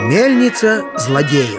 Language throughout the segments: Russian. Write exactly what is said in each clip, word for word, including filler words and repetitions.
Мельница злодеев.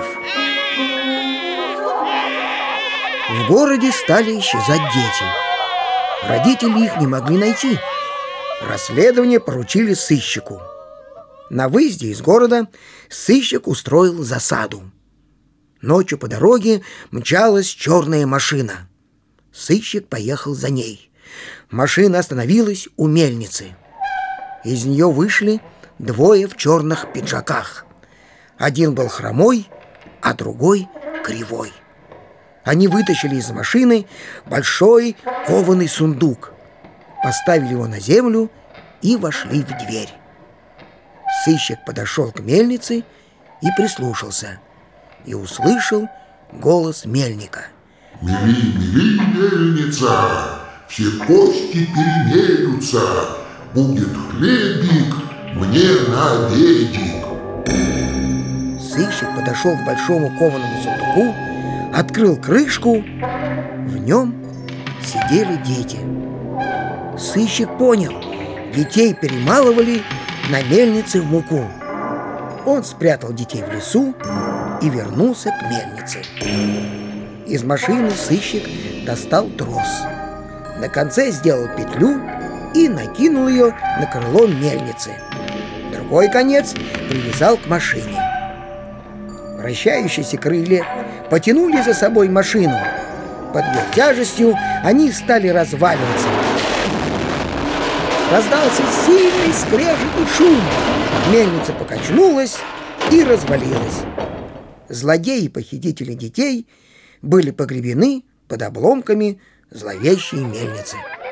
В городе стали исчезать дети. Родители их не могли найти. Расследование поручили сыщику. На выезде из города сыщик устроил засаду. Ночью по дороге мчалась черная машина. Сыщик поехал за ней. Машина остановилась у мельницы. Из нее вышли двое в черных пиджаках. Один был хромой, а другой кривой. Они вытащили из машины большой кованый сундук, поставили его на землю и вошли в дверь. Сыщик подошел к мельнице и прислушался, и услышал голос мельника. «Мели, мели, мельница, все кости перемелются, будет хлебик мне на обедик». Сыщик подошел к большому кованому сундуку, открыл крышку. В нем сидели дети. Сыщик понял, детей перемалывали на мельнице в муку. Он спрятал детей в лесу и вернулся к мельнице. Из машины сыщик достал трос. На конце сделал петлю и накинул ее на крыло мельницы. Другой конец привязал к машине. Вращающиеся крылья потянули за собой машину. Под ее тяжестью они стали разваливаться. Раздался сильный скрежет и шум. Мельница покачнулась и развалилась. Злодеи и похитители детей были погребены под обломками зловещей мельницы.